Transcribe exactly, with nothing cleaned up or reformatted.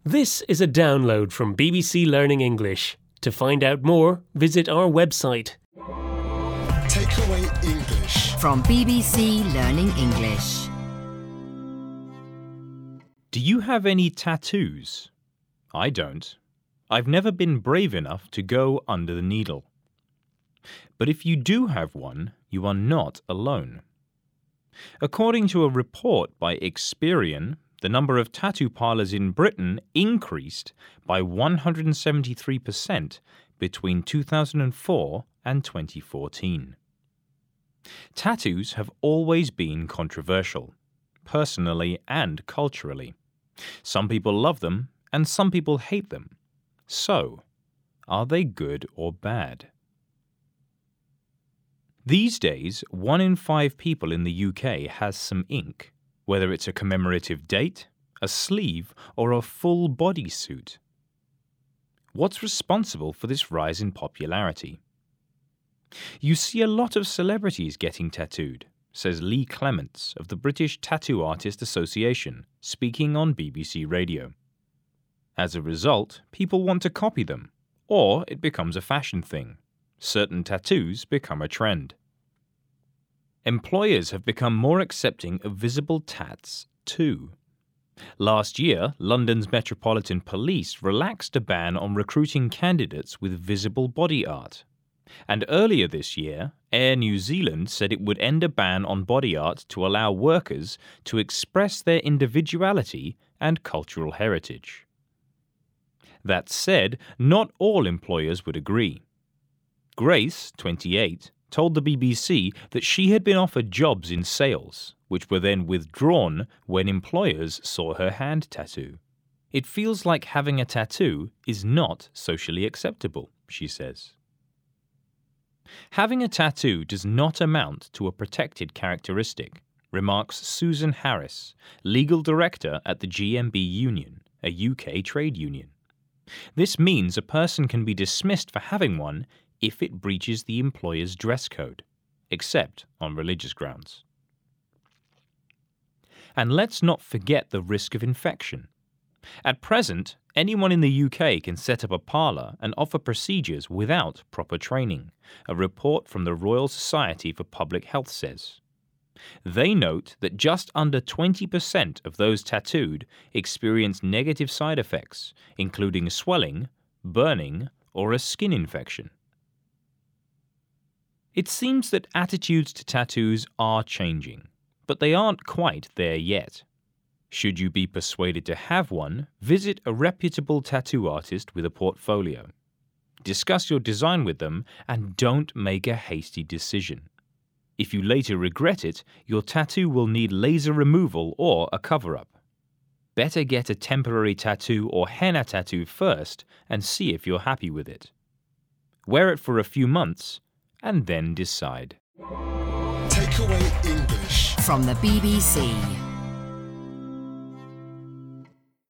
This is a download from B B C Learning English. To find out more, visit our website. Takeaway English from B B C Learning English. Do you have any tattoos? I don't. I've never been brave enough to go under the needle. But if you do have one, you are not alone. According to a report by Experian, the number of tattoo parlours in Britain increased by one hundred seventy-three percent between two thousand four and twenty fourteen. Tattoos have always been controversial, personally and culturally. Some people love them and some people hate them. So, are they good or bad? These days, one in five people in the U K has some ink, whether it's a commemorative date, a sleeve, or a full bodysuit. What's responsible for this rise in popularity? You see a lot of celebrities getting tattooed, says Lee Clements of the British Tattoo Artist Association, speaking on B B C Radio. As a result, people want to copy them, or it becomes a fashion thing. Certain tattoos become a trend. Employers have become more accepting of visible tats too. Last year, London's Metropolitan Police relaxed a ban on recruiting candidates with visible body art. And earlier this year, Air New Zealand said it would end a ban on body art to allow workers to express their individuality and cultural heritage. That said, not all employers would agree. Grace, twenty-eight, told the B B C that she had been offered jobs in sales, which were then withdrawn when employers saw her hand tattoo. It feels like having a tattoo is not socially acceptable, she says. Having a tattoo does not amount to a protected characteristic, remarks Susan Harris, legal director at the G M B Union, a U K trade union. This means a person can be dismissed for having one if it breaches the employer's dress code, except on religious grounds. And let's not forget the risk of infection. At present, anyone in the U K can set up a parlour and offer procedures without proper training, a report from the Royal Society for Public Health says. They note that just under twenty percent of those tattooed experience negative side effects, including swelling, burning, or a skin infection. It seems that attitudes to tattoos are changing, but they aren't quite there yet. Should you be persuaded to have one, visit a reputable tattoo artist with a portfolio. Discuss your design with them and don't make a hasty decision. If you later regret it, your tattoo will need laser removal or a cover-up. Better get a temporary tattoo or henna tattoo first and see if you're happy with it. Wear it for a few months and then decide. Takeaway English from the B B C.